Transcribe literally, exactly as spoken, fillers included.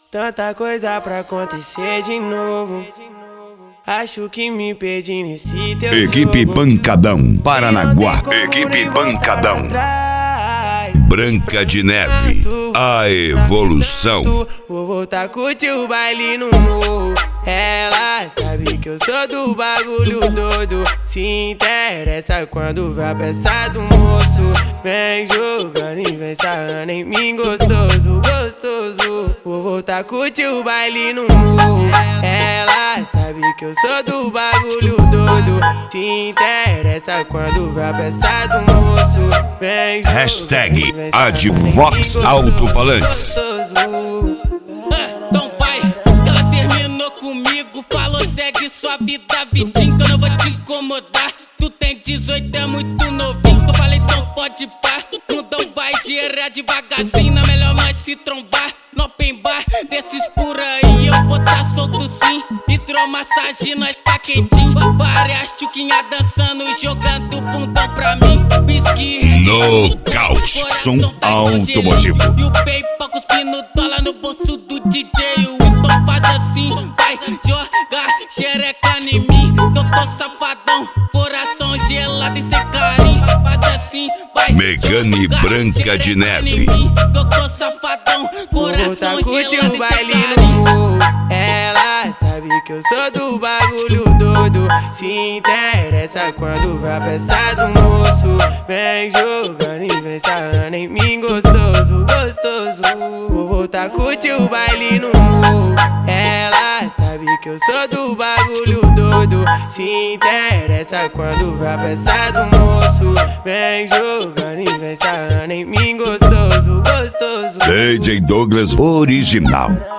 Tanta coisa pra acontecer de novo. Acho que me perdi nesse teu Equipe jogo. Pancadão, Paranaguá. Equipe Pancadão, Branca de Neve, a evolução. Vou voltar a curtir o baile no morro. Ela sabe que eu sou do bagulho doido. Se interessa quando vê a peça do moço. Vem jogando e vem sarrando em mim gostoso, gostoso. Vou voltar a curtir o baile no morro. Ela sabe que eu sou do bagulho doido. Se interessa quando vê a peça do moço. Vem jogando Hashtag e vem sarrando em mim Advox gostoso, Alto-Falantes. gostoso. Então vai, que ela terminou comigo. Falou, segue sua vida, vidinho, que eu não vou te incomodar. Tu tem dezoito, é muito novinho. Eu falei, então pode pá. Mundão vai girar devagarzinho. Não é melhor nós se trombar no open bar desses por aí. Eu vou tá solto sim. Hidromassagem, nós tá quentinho. Várias tchuquinhas dançando, jogando bundão pra mim. Whisky, Nocaute, som automotivo. e o PayPal cuspindo dólar no bolso do D J. O então faz assim, vai jogar xereca em mim, que eu tô safadão, coração gelado e sem carinho. Faz assim, vai Megane jogar Branca de xereca Neve. em mim, que eu tô safadão, Vou voltar coração a curtir gelado o e baile sem no carinho. morro. Ela sabe que eu sou do bagulho doido. Se interessa quando vê a peça do moço. Vem jogando e vem sarrando em mim gostoso, gostoso. Vou voltar a curtir o baile no morro. Ela sabe que eu sou do bagulho doido. Se interessa quando vê a peça do moço. Vem jogando e vem sarrando em mim gostoso, gostoso. D J Douglas Original.